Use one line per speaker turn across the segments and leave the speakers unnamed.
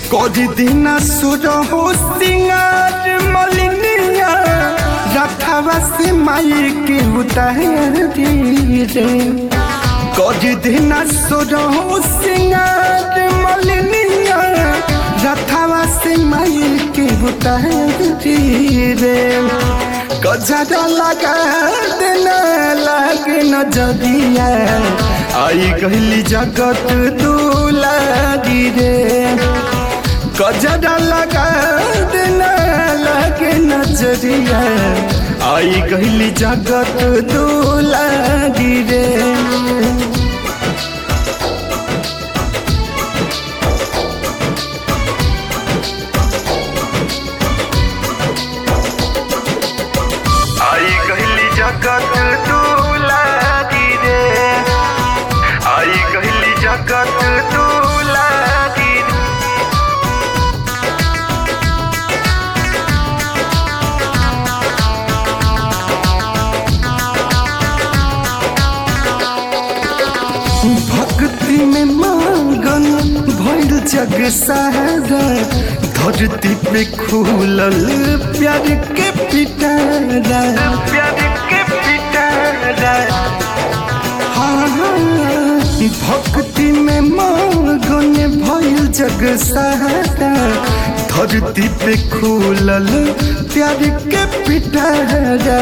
कोई दिन सुरहो सिंगार मलिनिया रखवा से माई के उतारी रे। कोई दिन सुरहो सिंगार मलिनिया रखवा से माई के उतारी रे। गजरा लगा देना लागे नजरिया आई कहली जगत दुलारी रे। गजरा लगा देना लागे नजरिया आई कहली जगत दुलारी रे। जगत दुलारी रे आई कहली जगत दुलारी रे। भक्ति में मगन भइल जग सारा धरती पे खुलल प्यार के पिटारा। भक्ति में मगन भइल जग सारा धरती पे खुलल प्यार के पिटारा।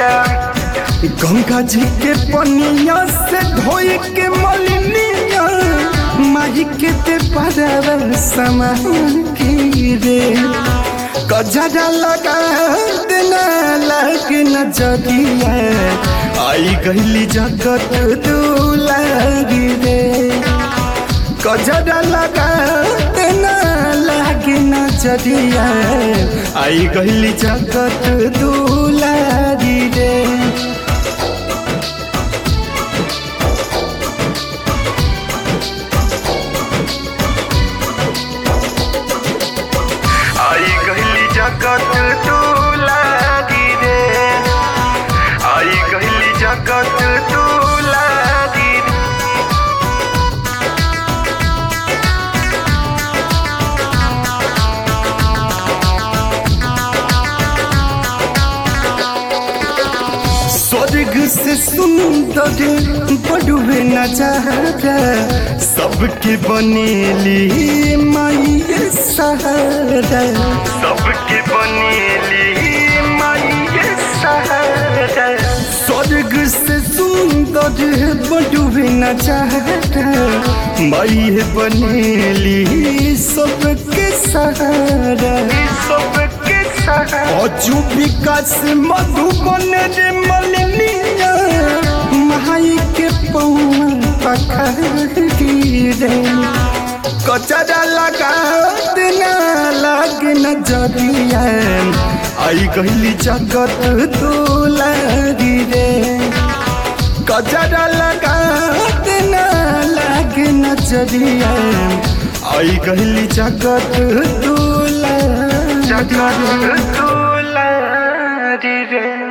गंगा जी के पनिया से धोई के मलिनिया माही के ते परवर समान की रे। गजरा लगा देना लागे नजरिया आई कहली जगत दुलारी रे। गजरा लगा देना लागे नजरिया आई कहली जगत दुलारी रे। जगत दुलारी रे आई कहली जगत दुलारी रे। स्वर्ग से सुंदर बड़ुए नजारा सबके बनेली माई सहारा। सबके बनेली माई सहारा। स्वर्ग से सुंदर बड़ुए नजारा माई बनेली सबके सहारा। सबके सहारा अजू विकास मधुबन रे मलिनिया माई के पौआ पखरी रे। गजरा लगा देना लागे नजरिया आई कहली जगत दुलारी रे। गजरा लगा देना लागे नजरिया आई कहली जगत दुलारी रे।